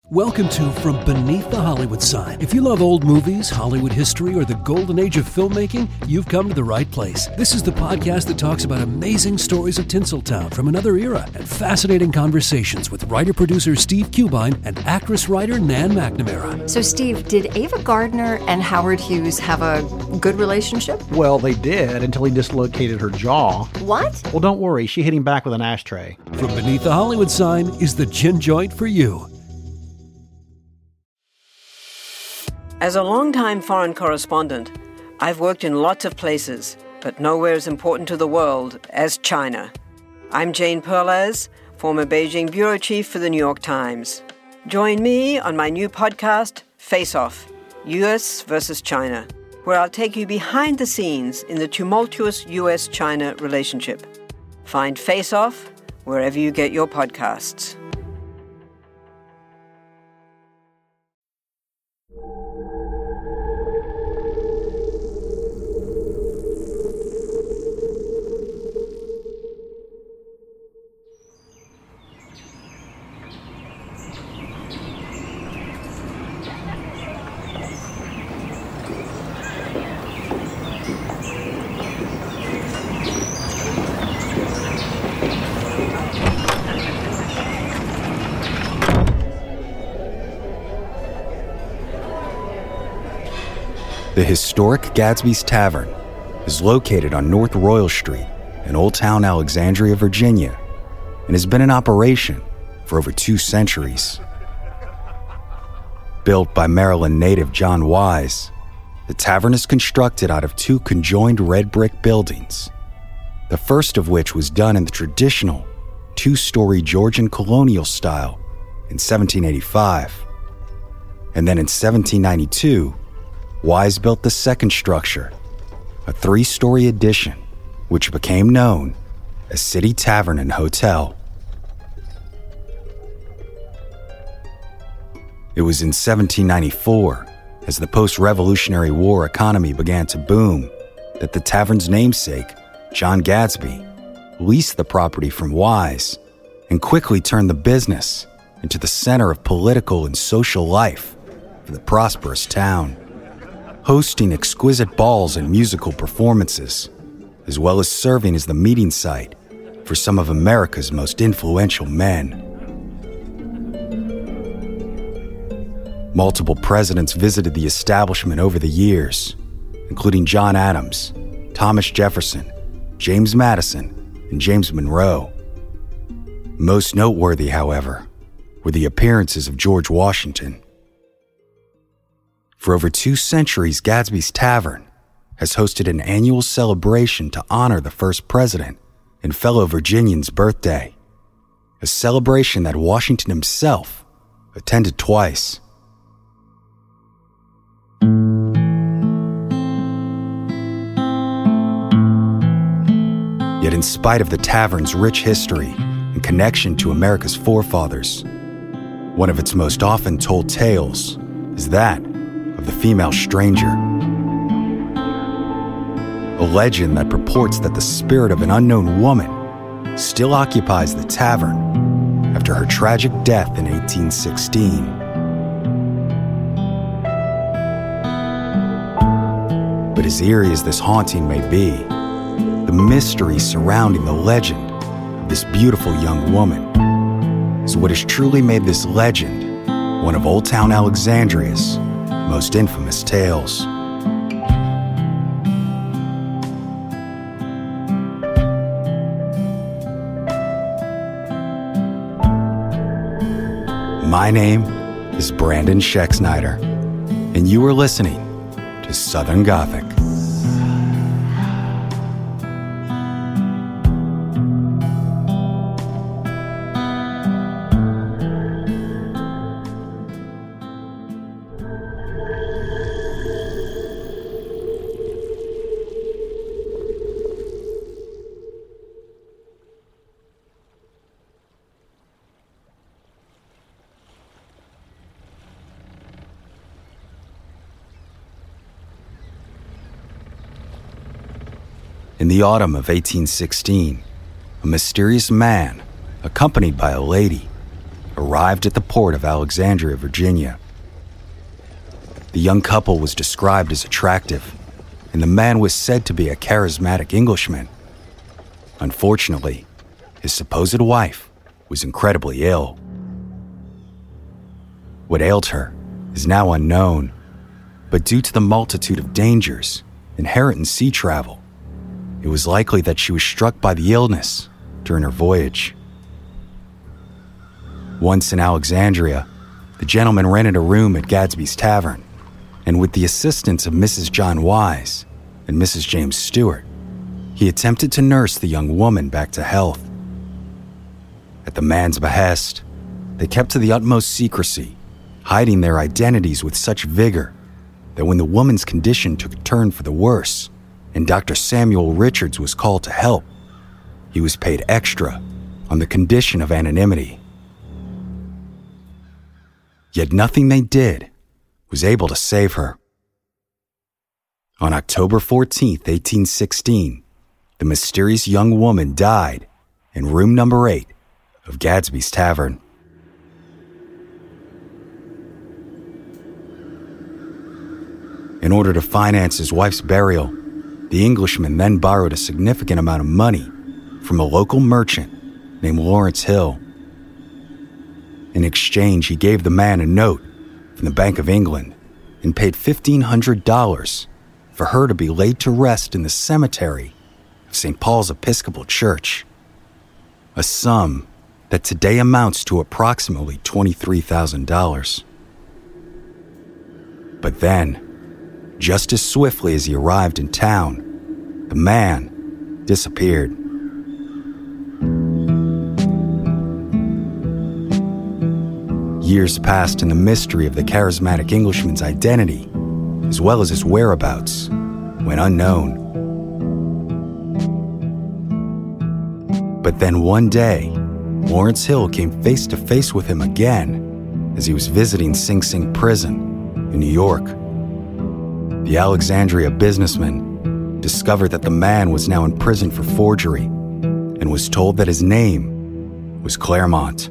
Welcome to From Beneath the Hollywood Sign. If you love old movies, Hollywood history, or the golden age of filmmaking, you've come to the right place. This is the podcast that talks about amazing stories of Tinseltown from another era and fascinating conversations with writer-producer Steve Cubine and actress-writer Nan McNamara. So, Steve, did Ava Gardner and Howard Hughes have a good relationship? Well, they did until he dislocated her jaw. What? Well, don't worry. She hit him back with an ashtray. From Beneath the Hollywood Sign is the gin joint for you. As a longtime foreign correspondent, I've worked in lots of places, but nowhere as important to the world as China. I'm Jane Perlez, former Beijing bureau chief for the New York Times. Join me on my new podcast, Face Off, U.S. versus China, where I'll take you behind the scenes in the tumultuous U.S.-China relationship. Find Face Off wherever you get your podcasts. The historic Gadsby's Tavern is located on North Royal Street in Old Town Alexandria, Virginia, and has been in operation for over 2 centuries. Built by Maryland native John Wise, the tavern is constructed out of 2 conjoined red brick buildings, the first of which was done in the traditional 2-story Georgian colonial style in 1785. And then in 1792, Wise built the second structure, a 3-story addition, which became known as City Tavern and Hotel. It was in 1794, as the post-Revolutionary War economy began to boom, that the tavern's namesake, John Gadsby, leased the property from Wise and quickly turned the business into the center of political and social life for the prosperous town, hosting exquisite balls and musical performances, as well as serving as the meeting site for some of America's most influential men. Multiple presidents visited the establishment over the years, including John Adams, Thomas Jefferson, James Madison, and James Monroe. Most noteworthy, however, were the appearances of George Washington. For over 2 centuries, Gadsby's Tavern has hosted an annual celebration to honor the first president and fellow Virginian's birthday, a celebration that Washington himself attended twice. Yet in spite of the tavern's rich history and connection to America's forefathers, one of its most often told tales is that of the female stranger. A legend that purports that the spirit of an unknown woman still occupies the tavern after her tragic death in 1816. But as eerie as this haunting may be, the mystery surrounding the legend of this beautiful young woman is what has truly made this legend one of Old Town Alexandria's most infamous tales. My name is Brandon Schexnayder, and you are listening to Southern Gothic. In the autumn of 1816, a mysterious man, accompanied by a lady, arrived at the port of Alexandria, Virginia. The young couple was described as attractive, and the man was said to be a charismatic Englishman. Unfortunately, his supposed wife was incredibly ill. What ailed her is now unknown, but due to the multitude of dangers inherent in sea travel, it was likely that she was struck by the illness during her voyage. Once in Alexandria, the gentleman rented a room at Gadsby's Tavern, and with the assistance of Mrs. John Wise and Mrs. James Stewart, he attempted to nurse the young woman back to health. At the man's behest, they kept to the utmost secrecy, hiding their identities with such vigor that when the woman's condition took a turn for the worse and Dr. Samuel Richards was called to help, he was paid extra on the condition of anonymity. Yet nothing they did was able to save her. On October 14, 1816, the mysterious young woman died in room number 8 of Gadsby's Tavern. In order to finance his wife's burial, the Englishman then borrowed a significant amount of money from a local merchant named Lawrence Hill. In exchange, he gave the man a note from the Bank of England and paid $1,500 for her to be laid to rest in the cemetery of St. Paul's Episcopal Church, a sum that today amounts to approximately $23,000. But then, just as swiftly as he arrived in town, the man disappeared. Years passed and the mystery of the charismatic Englishman's identity, as well as his whereabouts, went unknown. But then one day, Lawrence Hill came face to face with him again as he was visiting Sing Sing Prison in New York. The Alexandria businessman discovered that the man was now in prison for forgery and was told that his name was Claremont.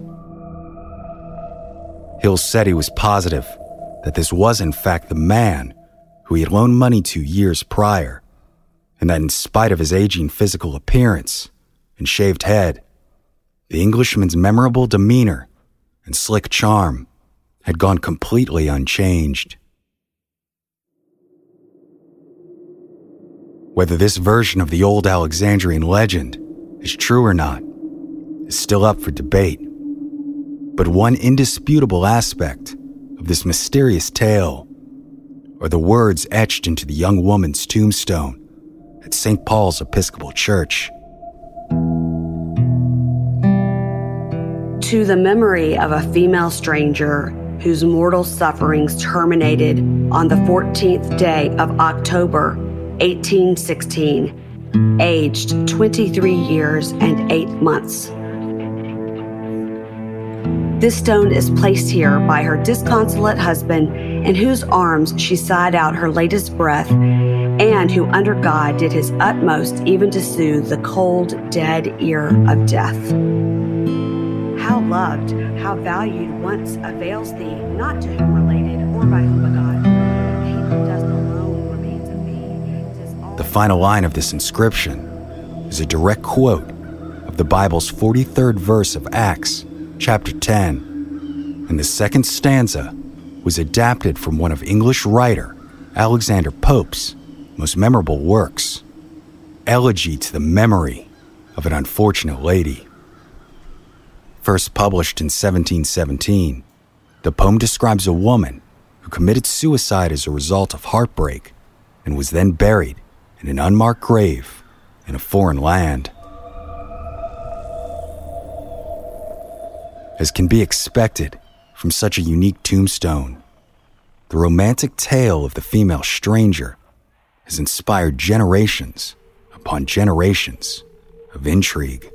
Hill said he was positive that this was in fact the man who he had loaned money to years prior, and that in spite of his aging physical appearance and shaved head, the Englishman's memorable demeanor and slick charm had gone completely unchanged. Whether this version of the old Alexandrian legend is true or not is still up for debate. But one indisputable aspect of this mysterious tale are the words etched into the young woman's tombstone at St. Paul's Episcopal Church. To the memory of a female stranger whose mortal sufferings terminated on the 14th day of October, 1816, aged 23 years and 8 months. This stone is placed here by her disconsolate husband, in whose arms she sighed out her latest breath, and who under God did his utmost even to soothe the cold, dead ear of death. How loved, how valued once avails thee, not to whom related or by whom begot. He who does alone remains of thee. The final line of this inscription is a direct quote of the Bible's 43rd verse of Acts, chapter 10, and the second stanza was adapted from one of English writer Alexander Pope's most memorable works, Elegy to the Memory of an Unfortunate Lady. First published in 1717, the poem describes a woman who committed suicide as a result of heartbreak and was then buried in an unmarked grave in a foreign land. As can be expected from such a unique tombstone, the romantic tale of the female stranger has inspired generations upon generations of intrigue.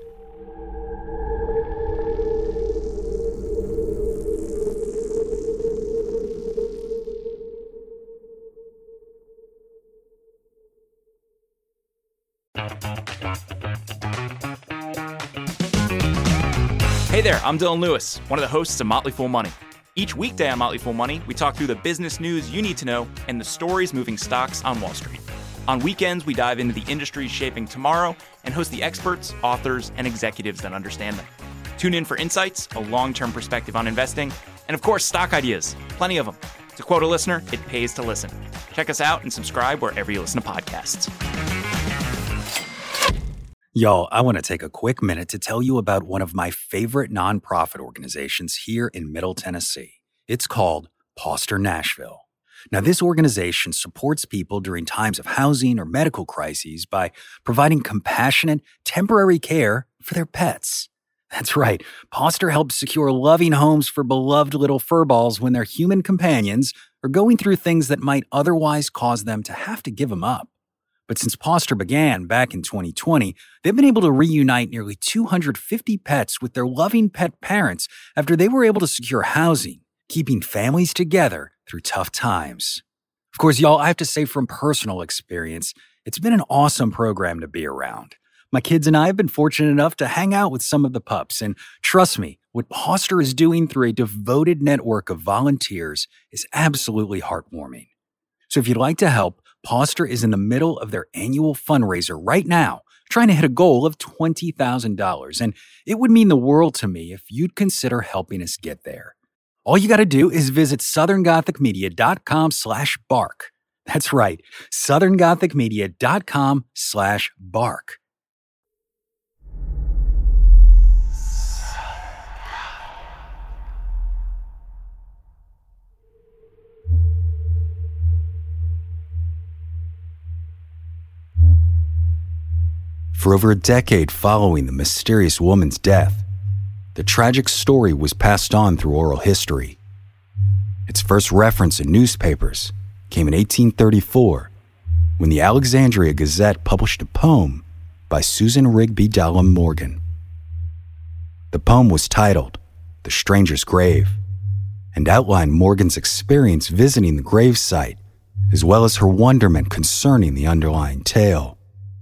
Hey there, I'm Dylan Lewis, one of the hosts of Motley Fool Money. Each weekday on Motley Fool Money, we talk through the business news you need to know and the stories moving stocks on Wall Street. On weekends, we dive into the industries shaping tomorrow and host the experts, authors, and executives that understand them. Tune in for insights, a long-term perspective on investing, and of course, stock ideas. Plenty of them. To quote a listener, it pays to listen. Check us out and subscribe wherever you listen to podcasts. Y'all, I want to take a quick minute to tell you about one of my favorite nonprofit organizations here in Middle Tennessee. It's called Poster Nashville. Now, this organization supports people during times of housing or medical crises by providing compassionate, temporary care for their pets. That's right, Poster helps secure loving homes for beloved little furballs when their human companions are going through things that might otherwise cause them to have to give them up. But since Poster began back in 2020, they've been able to reunite nearly 250 pets with their loving pet parents after they were able to secure housing, keeping families together through tough times. Of course, y'all, I have to say from personal experience, it's been an awesome program to be around. My kids and I have been fortunate enough to hang out with some of the pups, and trust me, what Poster is doing through a devoted network of volunteers is absolutely heartwarming. So if you'd like to help, Poster is in the middle of their annual fundraiser right now, trying to hit a goal of $20,000, and it would mean the world to me if you'd consider helping us get there. All you got to do is visit southerngothicmedia.com/bark. That's right, southerngothicmedia.com/bark. For over a decade following the mysterious woman's death, the tragic story was passed on through oral history. Its first reference in newspapers came in 1834 when the Alexandria Gazette published a poem by Susan Rigby Dallam Morgan. The poem was titled The Stranger's Grave and outlined Morgan's experience visiting the gravesite as well as her wonderment concerning the underlying tale.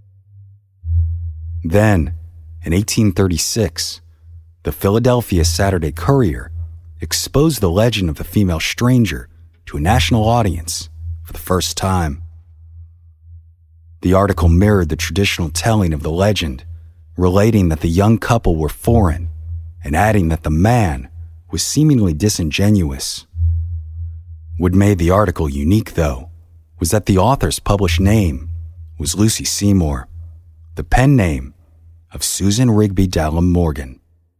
Then, in 1836, the Philadelphia Saturday Courier exposed the legend of the female stranger to a national audience for the first time. The article mirrored the traditional telling of the legend, relating that the young couple were foreign and adding that the man was seemingly disingenuous. What made the article unique, though, was that the author's published name was Lucy Seymour, the pen name of Susan Rigby Dallam Morgan.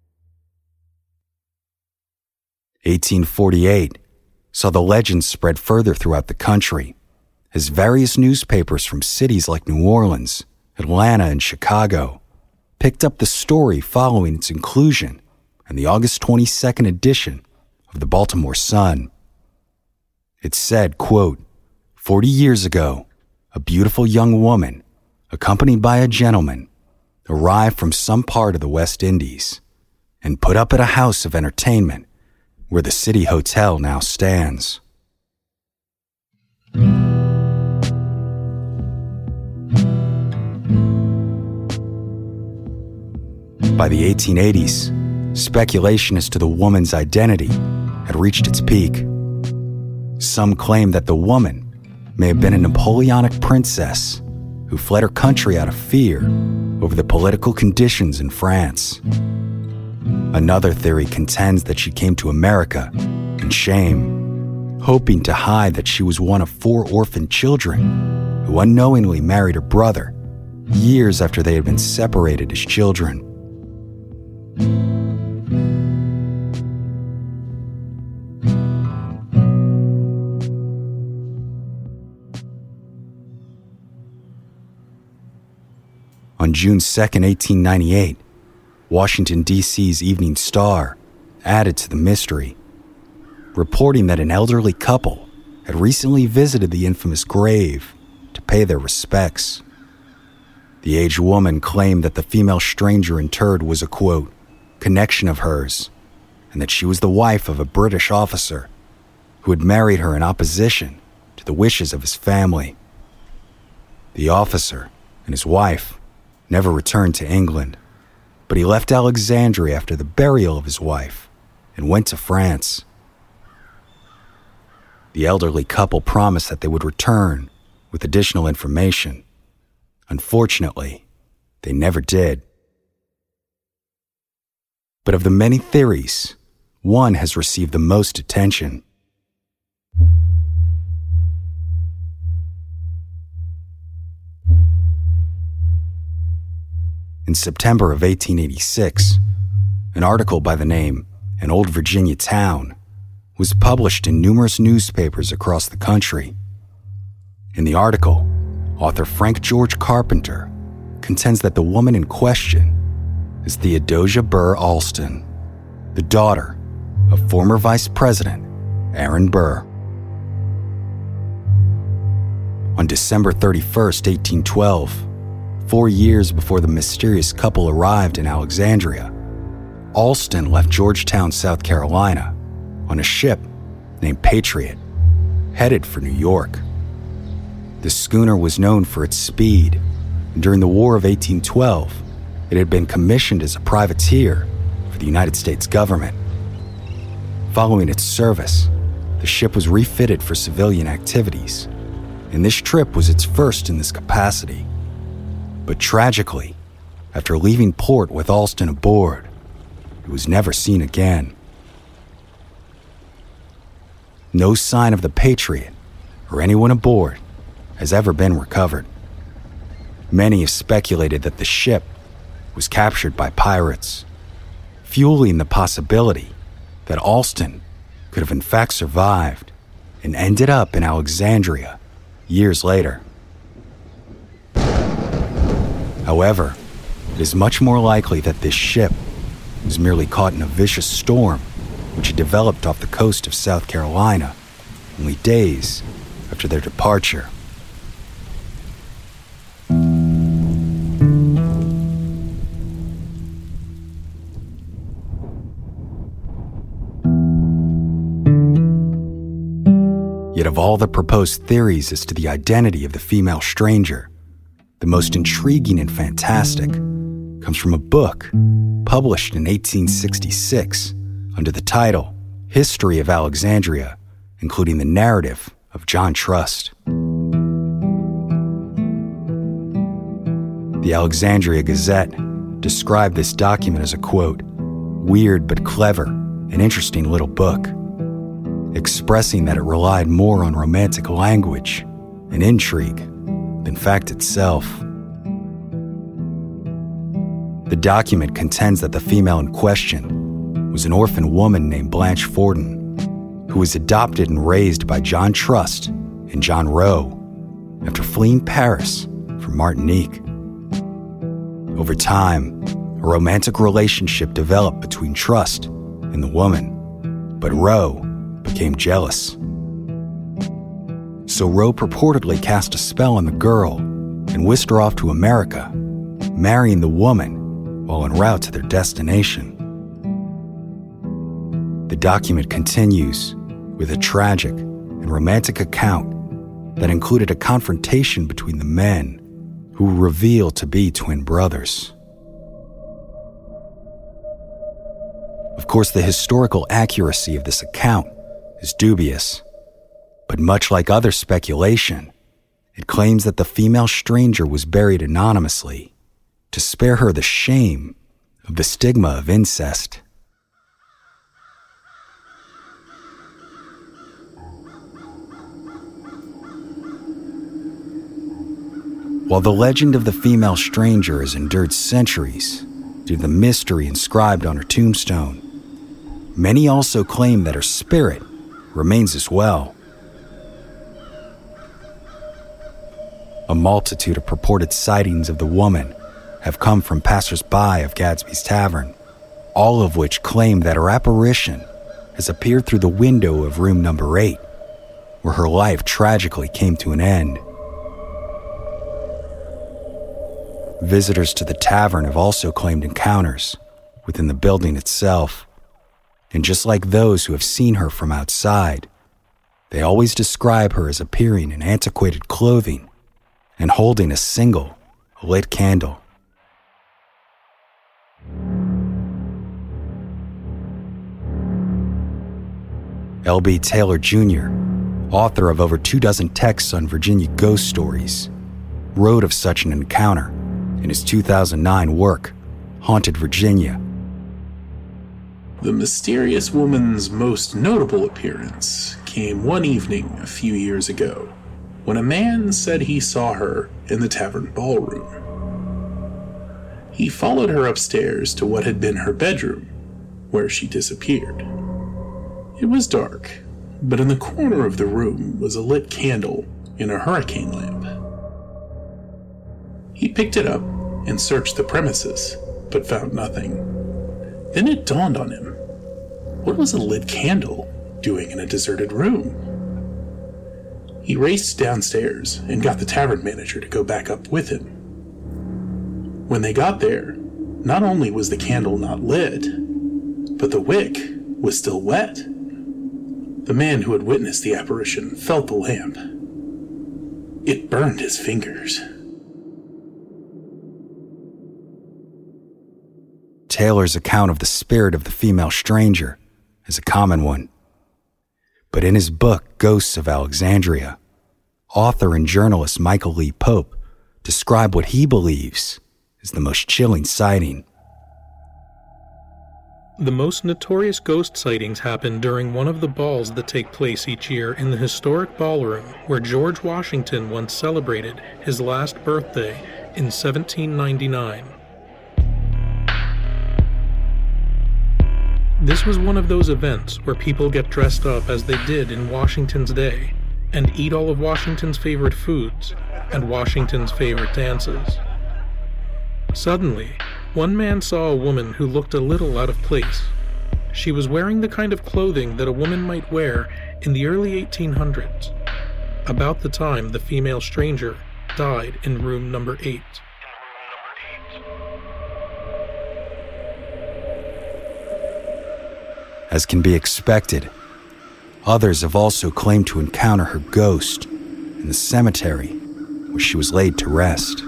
1848 saw the legend spread further throughout the country as various newspapers from cities like New Orleans, Atlanta, and Chicago picked up the story following its inclusion in the August 22nd edition of the Baltimore Sun. It said, quote, 40 years ago, a beautiful young woman, accompanied by a gentleman, arrived from some part of the West Indies and put up at a house of entertainment where the City Hotel now stands. By the 1880s, speculation as to the woman's identity had reached its peak. Some claim that the woman may have been a Napoleonic princess who fled her country out of fear over the political conditions in France. Another theory contends that she came to America in shame, hoping to hide that she was one of 4 orphaned children who unknowingly married her brother years after they had been separated as children. On June 2, 1898, Washington, D.C.'s Evening Star added to the mystery, reporting that an elderly couple had recently visited the infamous grave to pay their respects. The aged woman claimed that the female stranger interred was a, quote, connection of hers, and that she was the wife of a British officer who had married her in opposition to the wishes of his family. The officer and his wife never returned to England. but he left Alexandria after the burial of his wife and went to France. The elderly couple promised that they would return with additional information. Unfortunately, they never did. But of the many theories, one has received the most attention. In September of 1886, an article by the name An Old Virginia Town was published in numerous newspapers across the country. In the article, author Frank George Carpenter contends that the woman in question is Theodosia Burr Alston, the daughter of former Vice President Aaron Burr. On December 31st, 1812, 4 years before the mysterious couple arrived in Alexandria, Alston left Georgetown, South Carolina, on a ship named Patriot, headed for New York. The schooner was known for its speed, and during the War of 1812, it had been commissioned as a privateer for the United States government. Following its service, the ship was refitted for civilian activities, and this trip was its first in this capacity. But tragically, after leaving port with Alston aboard, it was never seen again. No sign of the Patriot or anyone aboard has ever been recovered. Many have speculated that the ship was captured by pirates, fueling the possibility that Alston could have in fact survived and ended up in Alexandria years later. However, it is much more likely that this ship was merely caught in a vicious storm which had developed off the coast of South Carolina only days after their departure. Yet of all the proposed theories as to the identity of the female stranger, the most intriguing and fantastic comes from a book published in 1866 under the title History of Alexandria, including the narrative of John Trust. The Alexandria Gazette described this document as a, quote, weird but clever and interesting little book, expressing that it relied more on romantic language and intrigue than fact itself. The document contends that the female in question was an orphan woman named Blanche Forden, who was adopted and raised by John Trust and John Rowe after fleeing Paris from Martinique. Over time, a romantic relationship developed between Trust and the woman, but Rowe became jealous. So Rowe purportedly cast a spell on the girl and whisked her off to America, marrying the woman while en route to their destination. The document continues with a tragic and romantic account that included a confrontation between the men who were revealed to be twin brothers. Of course, the historical accuracy of this account is dubious, but much like other speculation, it claims that the female stranger was buried anonymously to spare her the shame of the stigma of incest. While the legend of the female stranger has endured centuries due to the mystery inscribed on her tombstone, many also claim that her spirit remains as well. A multitude of purported sightings of the woman have come from passers-by of Gadsby's Tavern, all of which claim that her apparition has appeared through the window of room number 8, where her life tragically came to an end. Visitors to the tavern have also claimed encounters within the building itself, and just like those who have seen her from outside, they always describe her as appearing in antiquated clothing and holding a single lit candle. L.B. Taylor Jr., author of over 24 texts on Virginia ghost stories, wrote of such an encounter in his 2009 work, Haunted Virginia. The mysterious woman's most notable appearance came one evening a few years ago, when a man said he saw her in the tavern ballroom. He followed her upstairs to what had been her bedroom, where she disappeared. It was dark, but in the corner of the room was a lit candle in a hurricane lamp. He picked it up and searched the premises, but found nothing. Then it dawned on him. What was a lit candle doing in a deserted room? He raced downstairs and got the tavern manager to go back up with him. When they got there, not only was the candle not lit, but the wick was still wet. The man who had witnessed the apparition felt the lamp. It burned his fingers. Taylor's account of the spirit of the female stranger is a common one. But in his book, Ghosts of Alexandria, author and journalist Michael Lee Pope described what he believes is the most chilling sighting. The most notorious ghost sightings happen during one of the balls that take place each year in the historic ballroom where George Washington once celebrated his last birthday in 1799. This was one of those events where people get dressed up as they did in Washington's day and eat all of Washington's favorite foods and Washington's favorite dances. Suddenly, one man saw a woman who looked a little out of place. She was wearing the kind of clothing that a woman might wear in the early 1800s, about the time the female stranger died in room number 8. As can be expected, others have also claimed to encounter her ghost in the cemetery where she was laid to rest.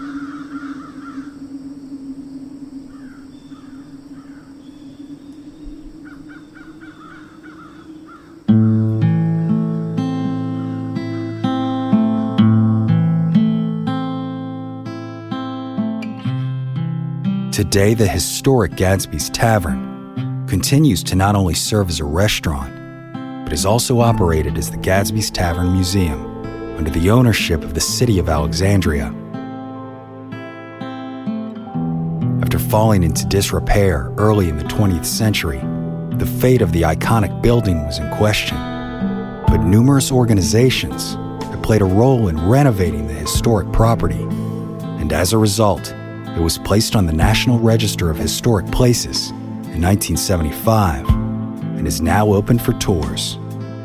Today, the historic Gadsby's Tavern continues to not only serve as a restaurant, but is also operated as the Gadsby's Tavern Museum under the ownership of the city of Alexandria. After falling into disrepair early in the 20th century, the fate of the iconic building was in question, but numerous organizations have played a role in renovating the historic property, and as a result, it was placed on the National Register of Historic Places in 1975 and is now open for tours.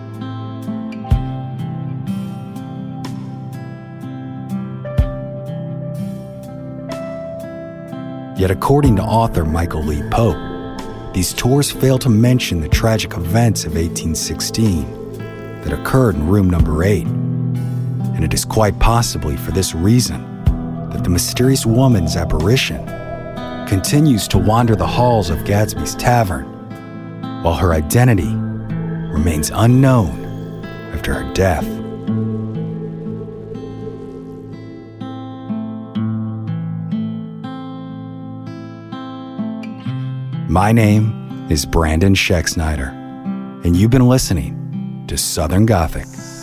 Yet according to author Michael Lee Pope, these tours fail to mention the tragic events of 1816 that occurred in room number 8, and it is quite possibly for this reason that the mysterious woman's apparition continues to wander the halls of Gadsby's Tavern, while her identity remains unknown after her death. My name is Brandon Schexnayder, and you've been listening to Southern Gothic.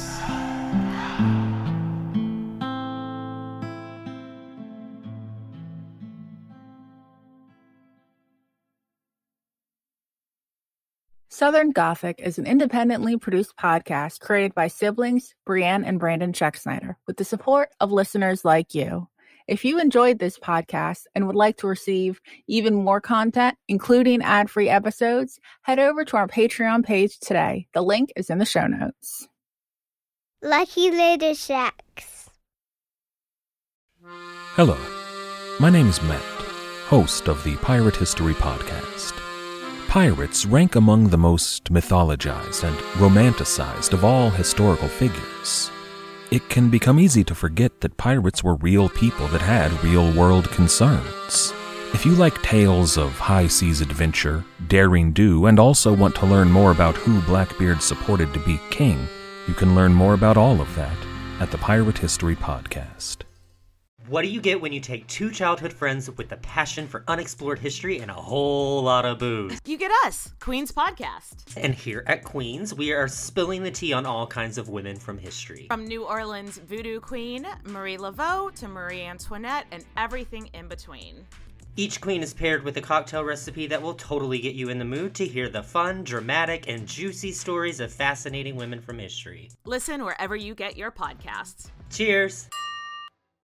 Southern Gothic is an independently produced podcast created by siblings Brianne and Brandon Schexnayder with the support of listeners like you. If you enjoyed this podcast and would like to receive even more content, including ad-free episodes, head over to our Patreon page today. The link is in the show notes. Lucky Little Shacks. Hello, my name is Matt, host of the Pirate History Podcast. Pirates rank among the most mythologized and romanticized of all historical figures. It can become easy to forget that pirates were real people that had real-world concerns. If you like tales of high seas adventure, daring do, and also want to learn more about who Blackbeard supported to be king, you can learn more about all of that at the Pirate History Podcast. What do you get when you take two childhood friends with a passion for unexplored history and a whole lot of booze? You get us, Queen's Podcast. And here at Queen's, we are spilling the tea on all kinds of women from history. From New Orleans voodoo queen, Marie Laveau, to Marie Antoinette, and everything in between. Each queen is paired with a cocktail recipe that will totally get you in the mood to hear the fun, dramatic, and juicy stories of fascinating women from history. Listen wherever you get your podcasts. Cheers!